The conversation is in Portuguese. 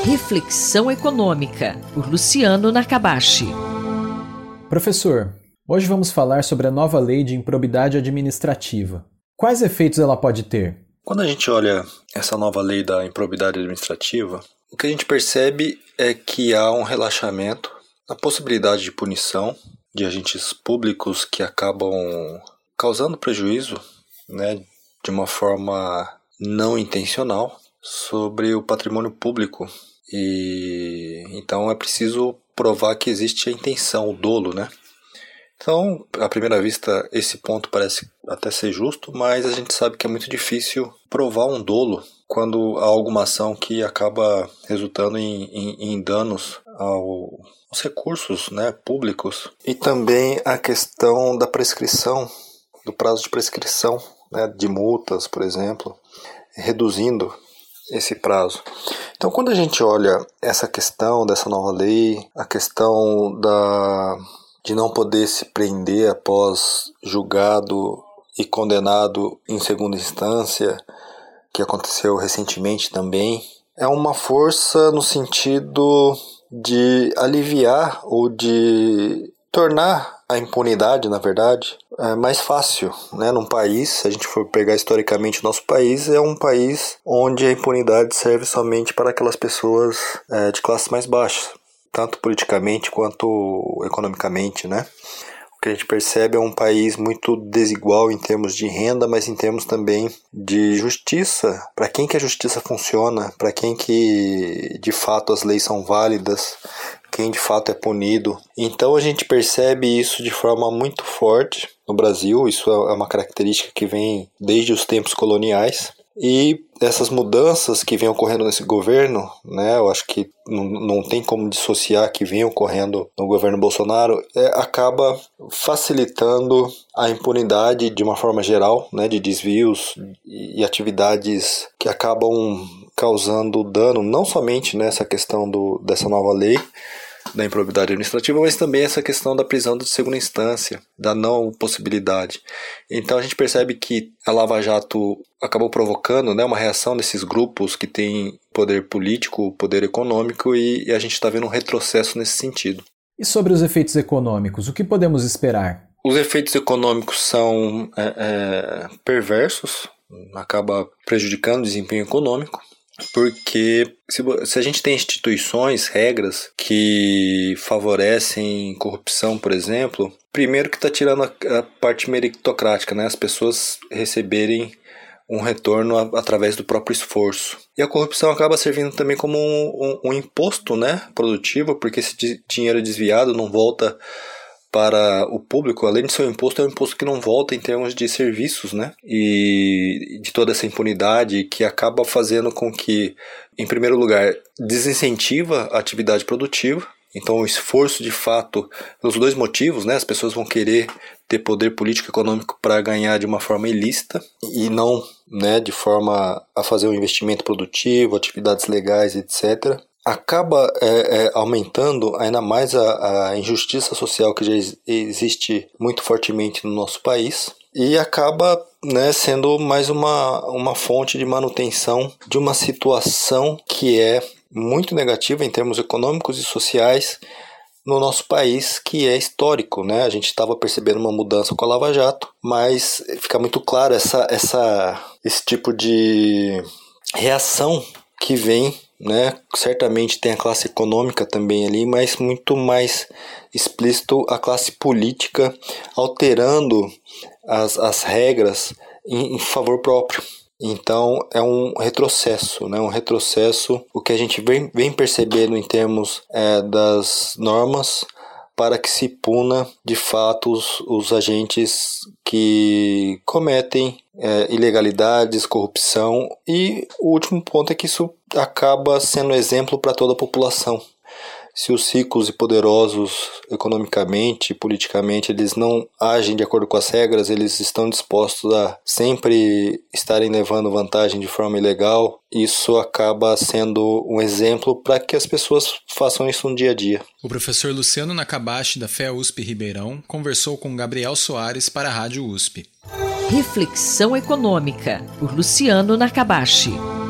Reflexão Econômica, por Luciano Nakabashi. Professor, hoje vamos falar sobre a nova lei de improbidade administrativa. Quais efeitos ela pode ter? Quando a gente olha essa nova lei da improbidade administrativa, o que a gente percebe é que há um relaxamento na possibilidade de punição de agentes públicos que acabam causando prejuízo, de uma forma não intencional sobre o patrimônio público. E então é preciso provar que existe a intenção, o dolo, Então, à primeira vista, esse ponto parece até ser justo, mas a gente sabe que é muito difícil provar um dolo quando há alguma ação que acaba resultando em danos aos recursos públicos. E também a questão da prescrição, do prazo de prescrição, de multas, por exemplo, reduzindo esse prazo. Então, quando a gente olha essa questão dessa nova lei, a questão de não poder se prender após julgado e condenado em segunda instância, que aconteceu recentemente também, é uma força no sentido de aliviar ou de tornar a impunidade, na verdade, mais fácil, Num país, se a gente for pegar historicamente o nosso país, é um país onde a impunidade serve somente para aquelas pessoas de classes mais baixas, tanto politicamente quanto economicamente, O que a gente percebe é um país muito desigual em termos de renda, mas em termos também de justiça. Para quem que a justiça funciona, para quem que de fato as leis são válidas, quem de fato é punido. Então a gente percebe isso de forma muito forte no Brasil. Isso é uma característica que vem desde os tempos coloniais. E essas mudanças que vêm ocorrendo nesse governo, eu acho que não tem como dissociar que vem ocorrendo no governo Bolsonaro, acaba facilitando a impunidade de uma forma geral, de desvios e atividades que acabam causando dano, não somente nessa questão dessa nova lei da improbidade administrativa, mas também essa questão da prisão de segunda instância, da não possibilidade. Então a gente percebe que a Lava Jato acabou provocando uma reação desses grupos que têm poder político, poder econômico, e a gente está vendo um retrocesso nesse sentido. E sobre os efeitos econômicos, o que podemos esperar? Os efeitos econômicos são perversos, acaba prejudicando o desempenho econômico, porque se a gente tem instituições, regras que favorecem corrupção, por exemplo, primeiro que está tirando a parte meritocrática, as pessoas receberem um retorno através do próprio esforço. E a corrupção acaba servindo também como um imposto produtivo, porque esse dinheiro desviado não volta para o público. Além de ser um imposto, é um imposto que não volta em termos de serviços, e de toda essa impunidade que acaba fazendo com que, em primeiro lugar, desincentiva a atividade produtiva. Então o esforço de fato, pelos dois motivos, as pessoas vão querer ter poder político e econômico para ganhar de uma forma ilícita e não de forma a fazer um investimento produtivo, atividades legais, etc. Acaba aumentando ainda mais a injustiça social que já existe muito fortemente no nosso país, e acaba sendo mais uma fonte de manutenção de uma situação que é muito negativa em termos econômicos e sociais no nosso país, que é histórico. A gente estava percebendo uma mudança com a Lava Jato, mas fica muito claro esse tipo de reação que vem, certamente tem a classe econômica também ali, mas muito mais explícito a classe política alterando as regras em favor próprio. Então é um retrocesso, um retrocesso, o que a gente vem percebendo em termos das normas para que se puna de fato os agentes que cometem ilegalidades, corrupção. E o último ponto é que isso acaba sendo exemplo para toda a população. Se os ricos e poderosos economicamente e politicamente eles não agem de acordo com as regras, eles estão dispostos a sempre estarem levando vantagem de forma ilegal, isso acaba sendo um exemplo para que as pessoas façam isso no dia a dia. O professor Luciano Nakabashi, da FEA-USP Ribeirão, conversou com Gabriel Soares para a Rádio USP. Reflexão Econômica, por Luciano Nakabashi.